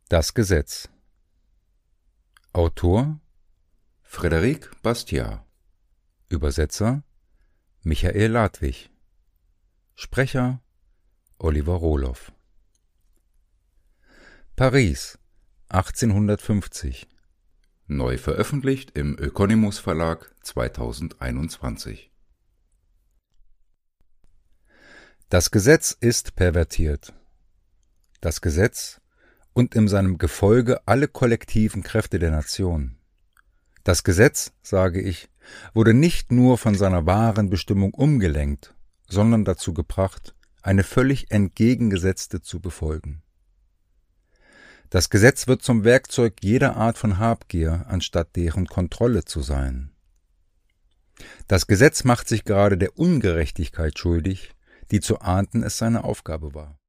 Das Gesetz. Autor Frédéric Bastiat. Übersetzer Michael Ladwig. Sprecher Oliver Rohloff. Paris, 1850. Neu veröffentlicht im Ökonomus Verlag 2021. Das Gesetz ist pervertiert. Das Gesetz und in seinem Gefolge alle kollektiven Kräfte der Nation. Das Gesetz, sage ich, wurde nicht nur von seiner wahren Bestimmung umgelenkt, sondern dazu gebracht, eine völlig entgegengesetzte zu befolgen. Das Gesetz wird zum Werkzeug jeder Art von Habgier, anstatt deren Kontrolle zu sein. Das Gesetz macht sich gerade der Ungerechtigkeit schuldig, die zu ahnden es seine Aufgabe war.